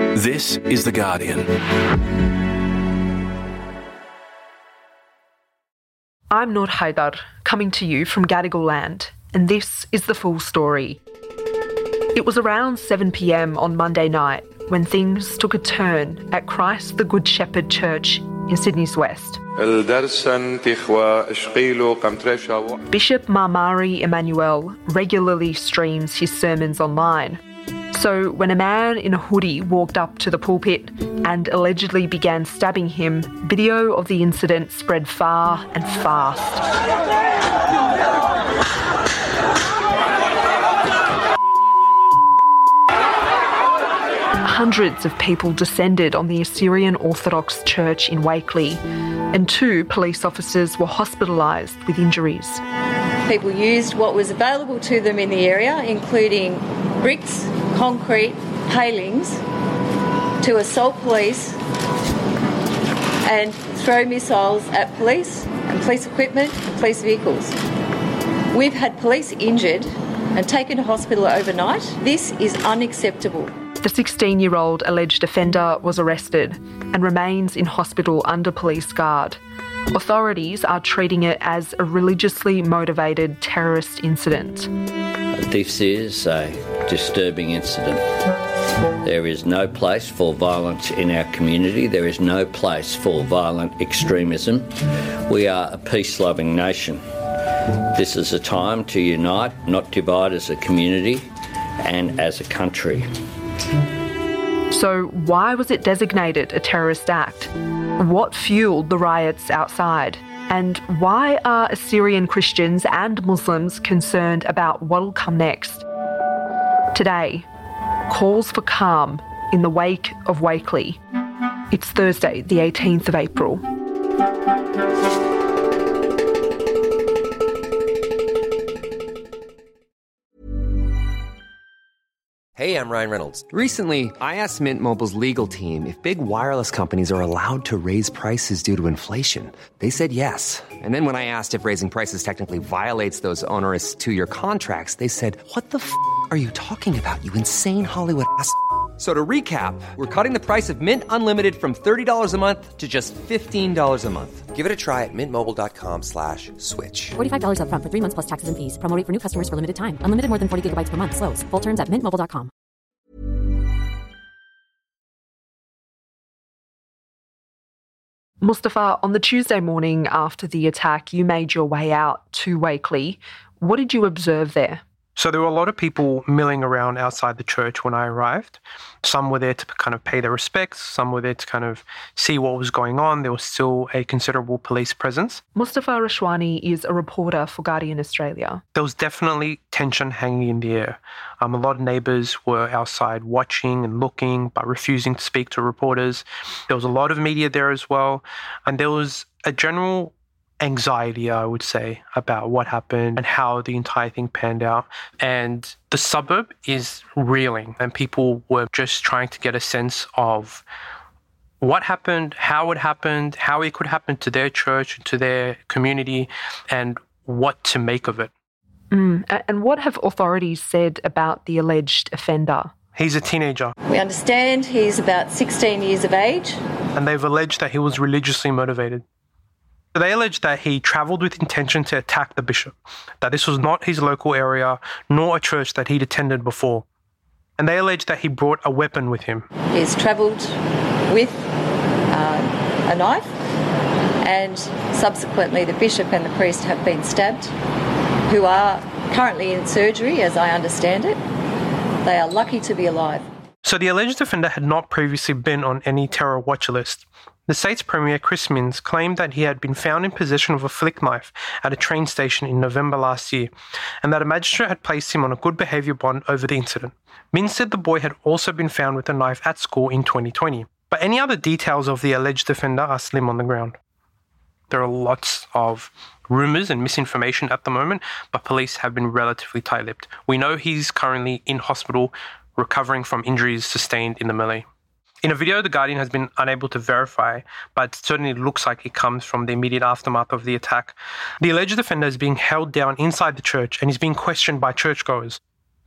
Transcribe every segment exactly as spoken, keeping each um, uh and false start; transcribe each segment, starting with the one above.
This is The Guardian. I'm Noor Haidar, coming to you from Gadigal land, and this is the full story. It was around seven p m on Monday night when things took a turn at Christ the Good Shepherd Church in Sydney's West. Bishop Marmari Emmanuel regularly streams his sermons online. So when a man in a hoodie walked up to the pulpit and allegedly began stabbing him, video of the incident spread far and fast. Hundreds of people descended on the Assyrian Orthodox Church in Wakeley, and two police officers were hospitalised with injuries. People used what was available to them in the area, including bricks, concrete, palings, to assault police and throw missiles at police and police equipment and police vehicles. We've had police injured and taken to hospital overnight. This is unacceptable. The sixteen-year-old alleged offender was arrested and remains in hospital under police guard. Authorities are treating it as a religiously motivated terrorist incident. This is a disturbing incident. There is no place for violence in our community. There is no place for violent extremism. We are a peace-loving nation. This is a time to unite, not divide as a community and as a country. So why was it designated a terrorist act? What fueled the riots outside? And why are Assyrian Christians and Muslims concerned about what'll come next? Today, calls for calm in the wake of Wakeley. It's Thursday, the eighteenth of April. Hey, I'm Ryan Reynolds. Recently, I asked Mint Mobile's legal team if big wireless companies are allowed to raise prices due to inflation. They said yes. And then when I asked if raising prices technically violates those onerous two-year contracts, they said, what the f*** are you talking about, you insane Hollywood ass f- So to recap, we're cutting the price of Mint Unlimited from thirty dollars a month to just fifteen dollars a month. Give it a try at mintmobile.com slash switch. forty-five dollars up front for three months plus taxes and fees. Promo rate for new customers for limited time. Unlimited more than forty gigabytes per month. Slows full terms at mint mobile dot com. Mustafa, on the Tuesday morning after the attack, you made your way out to Wakeley. What did you observe there? So there were a lot of people milling around outside the church when I arrived. Some were there to kind of pay their respects. Some were there to kind of see what was going on. There was still a considerable police presence. Mustafa Rashwani is a reporter for Guardian Australia. There was definitely tension hanging in the air. Um, a lot of neighbours were outside watching and looking but refusing to speak to reporters. There was a lot of media there as well. And there was a general anxiety, I would say, about what happened and how the entire thing panned out. And the suburb is reeling, and people were just trying to get a sense of what happened, how it happened, how it could happen to their church, to their community, and what to make of it. Mm. And what have authorities said about the alleged offender? He's a teenager. We understand he's about sixteen years of age. And they've alleged that he was religiously motivated. They allege that he travelled with intention to attack the bishop, that this was not his local area, nor a church that he'd attended before. And they allege that he brought a weapon with him. He's travelled with uh, a knife, and subsequently the bishop and the priest have been stabbed, who are currently in surgery, as I understand it. They are lucky to be alive. So the alleged offender had not previously been on any terror watch list. The state's Premier, Chris Minns, claimed that he had been found in possession of a flick knife at a train station in November last year, and that a magistrate had placed him on a good behaviour bond over the incident. Minns said the boy had also been found with a knife at school in twenty twenty. But any other details of the alleged offender are slim on the ground. There are lots of rumours and misinformation at the moment, but police have been relatively tight-lipped. We know he's currently in hospital recovering from injuries sustained in the melee. In a video The Guardian has been unable to verify, but it certainly looks like it comes from the immediate aftermath of the attack, the alleged offender is being held down inside the church and is being questioned by churchgoers.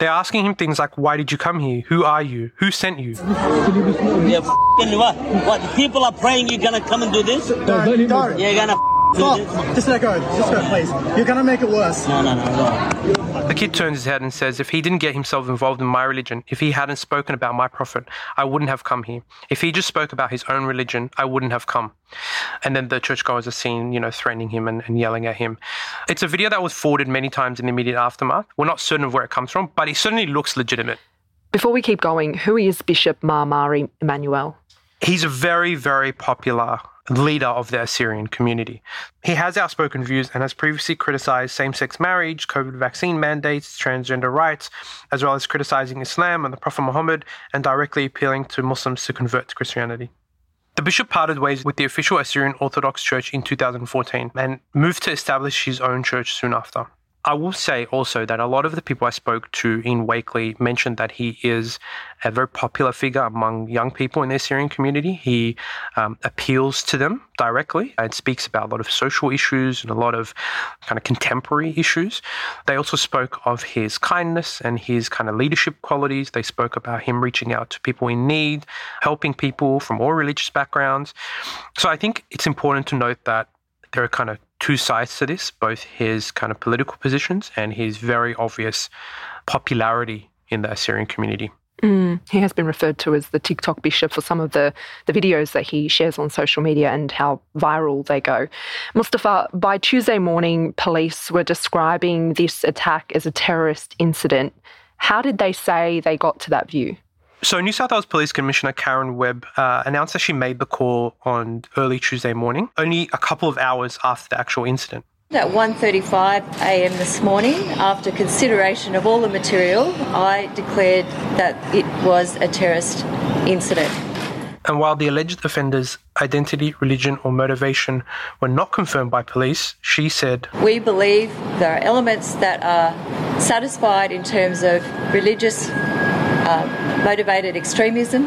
They're asking him things like, why did you come here? Who are you? Who sent you? Yeah, f***ing what? What? People are praying you're going to come and do this? Don't, don't. You're going to Stop. Just let go. Just go, please. You're going to make it worse. No, no, no, no. The kid turns his head and says, if he didn't get himself involved in my religion, if he hadn't spoken about my prophet, I wouldn't have come here. If he just spoke about his own religion, I wouldn't have come. And then the churchgoers are seen, you know, threatening him and, and yelling at him. It's a video that was forwarded many times in the immediate aftermath. We're not certain of where it comes from, but it certainly looks legitimate. Before we keep going, who is Bishop Mar-Mari Emmanuel? He's a very, very popular leader of the Assyrian community. He has outspoken views and has previously criticised same-sex marriage, COVID vaccine mandates, transgender rights, as well as criticising Islam and the Prophet Muhammad and directly appealing to Muslims to convert to Christianity. The bishop parted ways with the official Assyrian Orthodox Church in two thousand fourteen and moved to establish his own church soon after. I will say also that a lot of the people I spoke to in Wakely mentioned that he is a very popular figure among young people in the Assyrian community. He um, appeals to them directly and speaks about a lot of social issues and a lot of kind of contemporary issues. They also spoke of his kindness and his kind of leadership qualities. They spoke about him reaching out to people in need, helping people from all religious backgrounds. So I think it's important to note that there are kind of two sides to this, both his kind of political positions and his very obvious popularity in the Assyrian community. Mm, he has been referred to as the TikTok bishop for some of the, the videos that he shares on social media and how viral they go. Mustafa, by Tuesday morning, police were describing this attack as a terrorist incident. How did they say they got to that view? So New South Wales Police Commissioner Karen Webb uh, announced that she made the call on early Tuesday morning, only a couple of hours after the actual incident. At one thirty-five a m this morning, after consideration of all the material, I declared that it was a terrorist incident. And while the alleged offender's identity, religion or motivation were not confirmed by police, she said, "We believe there are elements that are satisfied in terms of religious uh, motivated extremism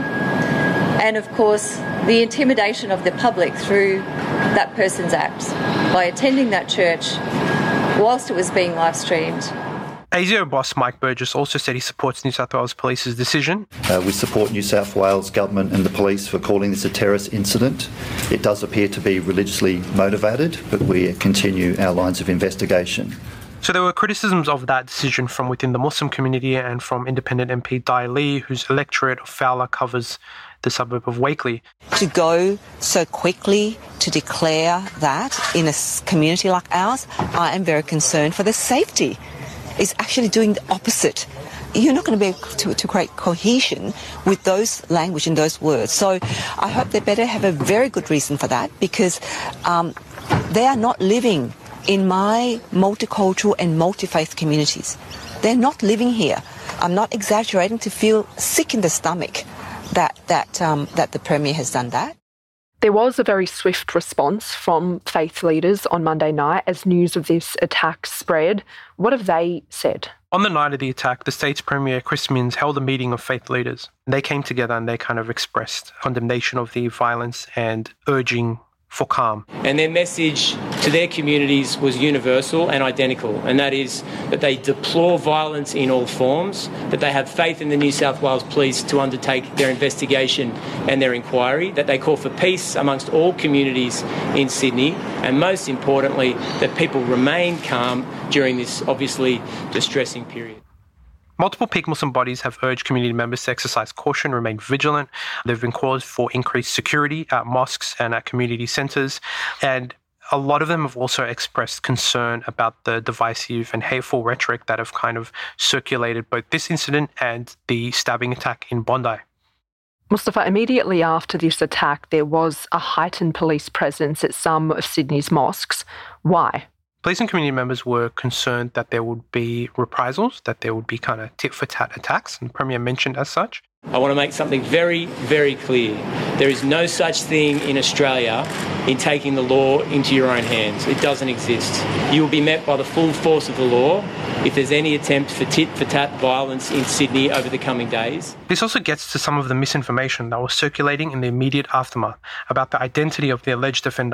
and, of course, the intimidation of the public through that person's acts by attending that church whilst it was being live streamed." A S I O boss Mike Burgess also said he supports New South Wales Police's decision. Uh, we support New South Wales Government and the police for calling this a terrorist incident. It does appear to be religiously motivated, but we continue our lines of investigation. So there were criticisms of that decision from within the Muslim community and from independent M P Dai Lee, whose electorate of Fowler covers the suburb of Wakely. To go so quickly to declare that in a community like ours, I am very concerned for the safety. It's actually doing the opposite. You're not going to be able to, to create cohesion with those language and those words. So I hope they better have a very good reason for that, because um, they are not living in my multicultural and multi-faith communities. They're not living here. I'm not exaggerating to feel sick in the stomach that that um, that the Premier has done that. There was a very swift response from faith leaders on Monday night as news of this attack spread. What have they said? On the night of the attack, the state's Premier, Chris Minns, held a meeting of faith leaders. They came together and they kind of expressed condemnation of the violence and urging for calm. And their message to their communities was universal and identical, and that is that they deplore violence in all forms, that they have faith in the New South Wales Police to undertake their investigation and their inquiry, that they call for peace amongst all communities in Sydney, and most importantly, that people remain calm during this obviously distressing period. Multiple peak Muslim bodies have urged community members to exercise caution, remain vigilant. There have been calls for increased security at mosques and at community centres. And a lot of them have also expressed concern about the divisive and hateful rhetoric that have kind of circulated both this incident and the stabbing attack in Bondi. Mustafa, immediately after this attack, there was a heightened police presence at some of Sydney's mosques. Why? Police and community members were concerned that there would be reprisals, that there would be kind of tit-for-tat attacks, and the Premier mentioned as such. I want to make something very, very clear. There is no such thing in Australia in taking the law into your own hands. It doesn't exist. You will be met by the full force of the law if there's any attempt for tit-for-tat violence in Sydney over the coming days. This also gets to some of the misinformation that was circulating in the immediate aftermath about the identity of the alleged offender.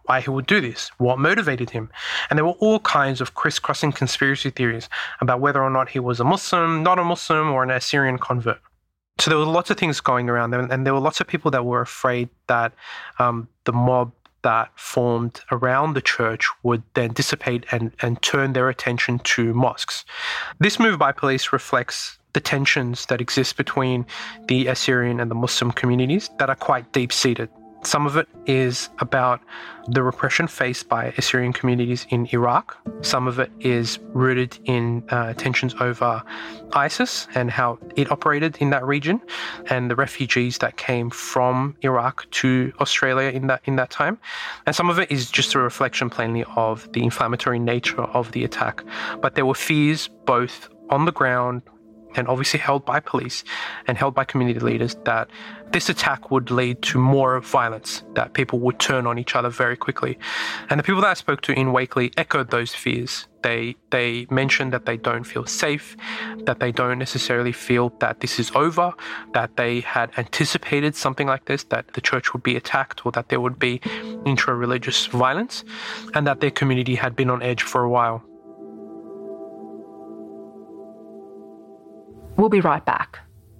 why he would do this, what motivated him. And there were all kinds of crisscrossing conspiracy theories about whether or not he was a Muslim, not a Muslim, or an Assyrian convert. So there were lots of things going around there, and there were lots of people that were afraid that um, the mob that formed around the church would then dissipate and, and turn their attention to mosques. This move by police reflects the tensions that exist between the Assyrian and the Muslim communities that are quite deep-seated. Some of it is about the repression faced by Assyrian communities in Iraq. Some of it is rooted in uh, tensions over ISIS and how it operated in that region, and the refugees that came from Iraq to Australia in that in that time. And some of it is just a reflection plainly of the inflammatory nature of the attack. But there were fears both on the ground and obviously held by police and held by community leaders that this attack would lead to more violence, that people would turn on each other very quickly. And the people that I spoke to in Wakeley echoed those fears. They they mentioned that they don't feel safe, that they don't necessarily feel that this is over, that they had anticipated something like this, that the church would be attacked or that there would be intra-religious violence, and that their community had been on edge for a while. We'll be right back.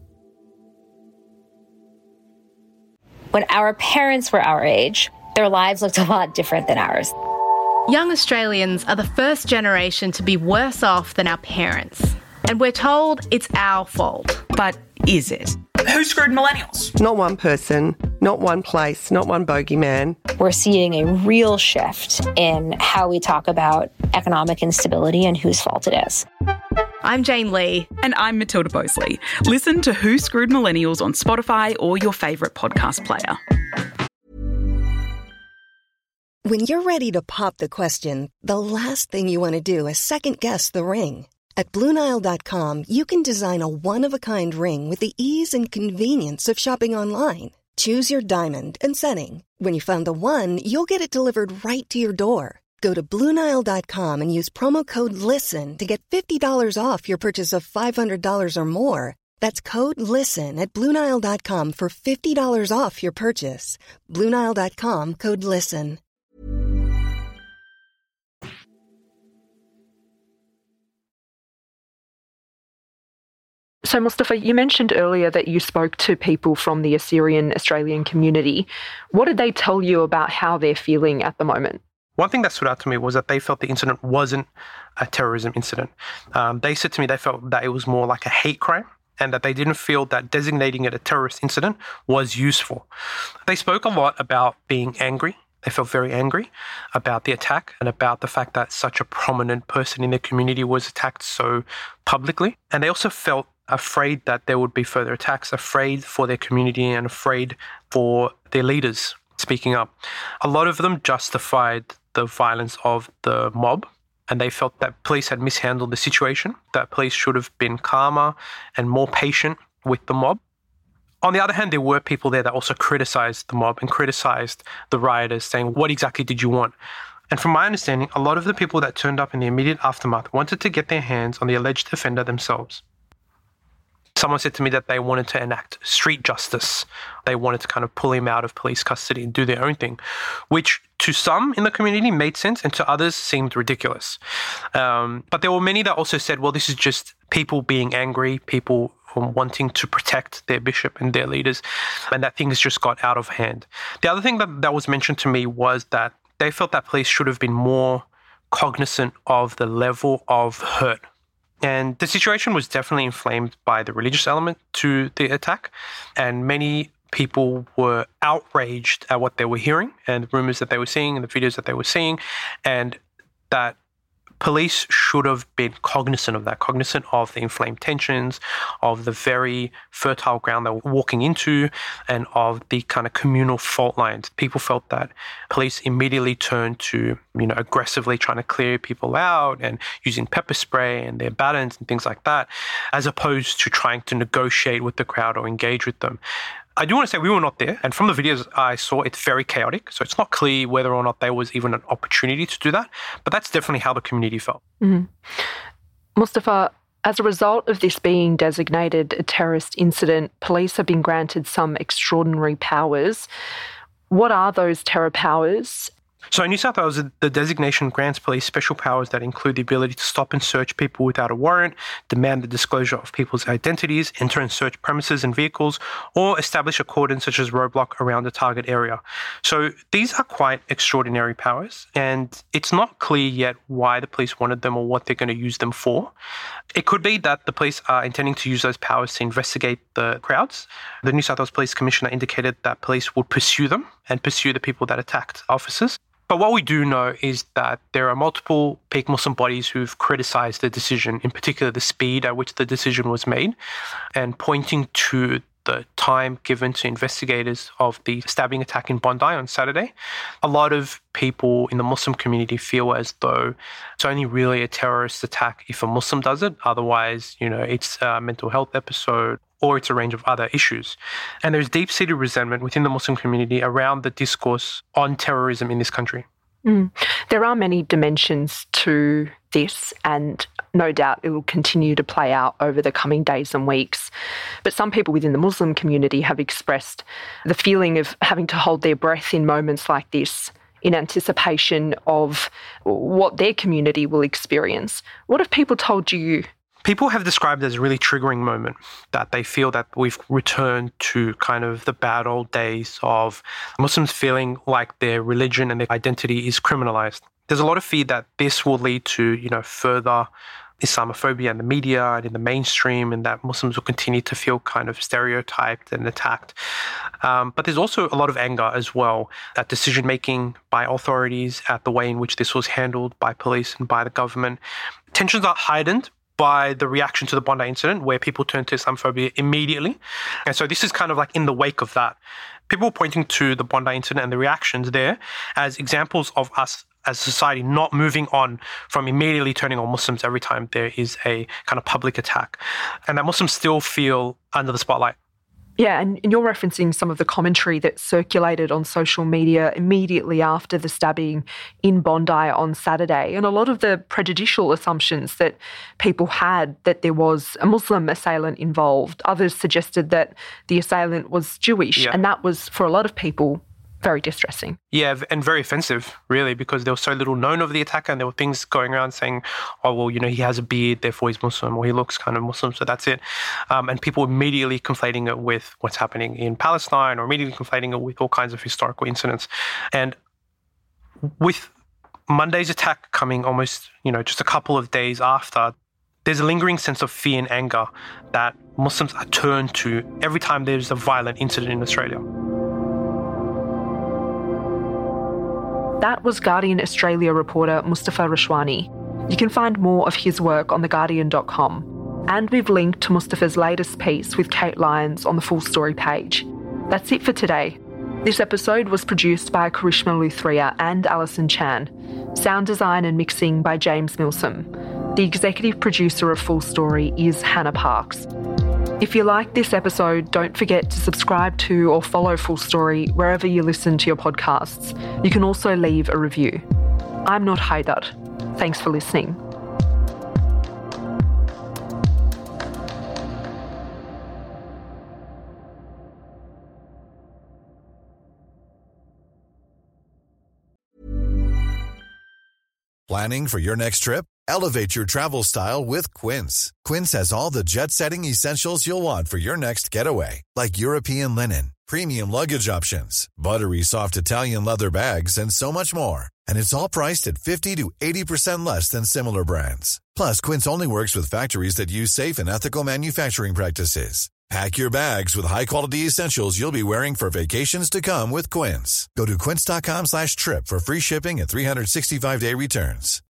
When our parents were our age, their lives looked a lot different than ours. Young Australians are the first generation to be worse off than our parents. And we're told it's our fault. But is it? Who screwed millennials? Not one person, not one place, not one bogeyman. We're seeing a real shift in how we talk about economic instability and whose fault it is. I'm Jane Lee. And I'm Matilda Bosley. Listen to Who Screwed Millennials on Spotify or your favourite podcast player. When you're ready to pop the question, the last thing you want to do is second-guess the ring. At Blue Nile dot com, you can design a one-of-a-kind ring with the ease and convenience of shopping online. Choose your diamond and setting. When you find the one, you'll get it delivered right to your door. Go to Blue Nile dot com and use promo code LISTEN to get fifty dollars off your purchase of five hundred dollars or more. That's code LISTEN at Blue Nile dot com for fifty dollars off your purchase. Blue Nile dot com, code LISTEN. So, Mustafa, you mentioned earlier that you spoke to people from the Assyrian Australian community. What did they tell you about how they're feeling at the moment? One thing that stood out to me was that they felt the incident wasn't a terrorism incident. Um, they said to me they felt that it was more like a hate crime and that they didn't feel that designating it a terrorist incident was useful. They spoke a lot about being angry. They felt very angry about the attack and about the fact that such a prominent person in their community was attacked so publicly. And they also felt afraid that there would be further attacks, afraid for their community and afraid for their leaders speaking up. A lot of them justified the violence of the mob, and they felt that police had mishandled the situation, that police should have been calmer and more patient with the mob. On the other hand, there were people there that also criticised the mob and criticised the rioters, saying, what exactly did you want? And from my understanding, a lot of the people that turned up in the immediate aftermath wanted to get their hands on the alleged offender themselves. Someone said to me that they wanted to enact street justice. They wanted to kind of pull him out of police custody and do their own thing, which to some in the community made sense and to others seemed ridiculous. Um, but there were many that also said, well, this is just people being angry, people wanting to protect their bishop and their leaders, and that things just got out of hand. The other thing that, that was mentioned to me was that they felt that police should have been more cognizant of the level of hurt. And the situation was definitely inflamed by the religious element to the attack, and many people were outraged at what they were hearing and the rumors that they were seeing and the videos that they were seeing, and that police should have been cognizant of that, cognizant of the inflamed tensions, of the very fertile ground they were walking into, and of the kind of communal fault lines. People felt that police immediately turned to, you know, aggressively trying to clear people out and using pepper spray and their batons and things like that, as opposed to trying to negotiate with the crowd or engage with them. I do want to say we were not there, and from the videos I saw, it's very chaotic, so it's not clear whether or not there was even an opportunity to do that, but that's definitely how the community felt. Mm-hmm. Mustafa, as a result of this being designated a terrorist incident, police have been granted some extraordinary powers. What are those terror powers? So in New South Wales, the designation grants police special powers that include the ability to stop and search people without a warrant, demand the disclosure of people's identities, enter and search premises and vehicles, or establish a cordon such as roadblock around the target area. So these are quite extraordinary powers, and it's not clear yet why the police wanted them or what they're going to use them for. It could be that the police are intending to use those powers to investigate the crowds. The New South Wales Police Commissioner indicated that police would pursue them and pursue the people that attacked officers. But what we do know is that there are multiple Peak Muslim bodies who've criticised the decision, in particular the speed at which the decision was made, and pointing to the time given to investigators of the stabbing attack in Bondi on Saturday. A lot of people in the Muslim community feel as though it's only really a terrorist attack if a Muslim does it. Otherwise, you know, it's a mental health episode or it's a range of other issues. And there's deep-seated resentment within the Muslim community around the discourse on terrorism in this country. Mm. There are many dimensions to this, and no doubt it will continue to play out over the coming days and weeks. But some people within the Muslim community have expressed the feeling of having to hold their breath in moments like this in anticipation of what their community will experience. What have people told you? People have described it as a really triggering moment, that they feel that we've returned to kind of the bad old days of Muslims feeling like their religion and their identity is criminalized. There's a lot of fear that this will lead to, you know, further Islamophobia in the media and in the mainstream, and that Muslims will continue to feel kind of stereotyped and attacked. Um, but there's also a lot of anger as well at decision-making by authorities, at the way in which this was handled by police and by the government. Tensions are heightened by the reaction to the Bondi incident, where people turned to Islamophobia immediately. And so this is kind of like in the wake of that. People pointing to the Bondi incident and the reactions there as examples of us as a society not moving on from immediately turning on Muslims every time there is a kind of public attack. And that Muslims still feel under the spotlight. Yeah, and you're referencing some of the commentary that circulated on social media immediately after the stabbing in Bondi on Saturday, and a lot of the prejudicial assumptions that people had that there was a Muslim assailant involved. Others suggested that the assailant was Jewish, yeah. and that was, for a lot of people, very distressing. Yeah, and very offensive, really, because there was so little known of the attacker, and there were things going around saying, oh, well, you know, he has a beard, therefore he's Muslim, or he looks kind of Muslim, so that's it. Um, and people immediately conflating it with what's happening in Palestine, or immediately conflating it with all kinds of historical incidents. And with Monday's attack coming almost, you know, just a couple of days after, there's a lingering sense of fear and anger that Muslims are turned to every time there's a violent incident in Australia. That was Guardian Australia reporter Mustafa Rashwani. You can find more of his work on the guardian dot com. And we've linked to Mustafa's latest piece with Kate Lyons on the Full Story page. That's it for today. This episode was produced by Karishma Luthria and Alison Chan. Sound design and mixing by James Milsom. The executive producer of Full Story is Hannah Parks. If you like this episode, don't forget to subscribe to or follow Full Story wherever you listen to your podcasts. You can also leave a review. I'm Noor Haidar. Thanks for listening. Planning for your next trip? Elevate your travel style with Quince. Quince has all the jet-setting essentials you'll want for your next getaway, like European linen, premium luggage options, buttery soft Italian leather bags, and so much more. And it's all priced at fifty to eighty percent less than similar brands. Plus, Quince only works with factories that use safe and ethical manufacturing practices. Pack your bags with high-quality essentials you'll be wearing for vacations to come with Quince. Go to quince dot com slash trip for free shipping and three sixty-five day returns.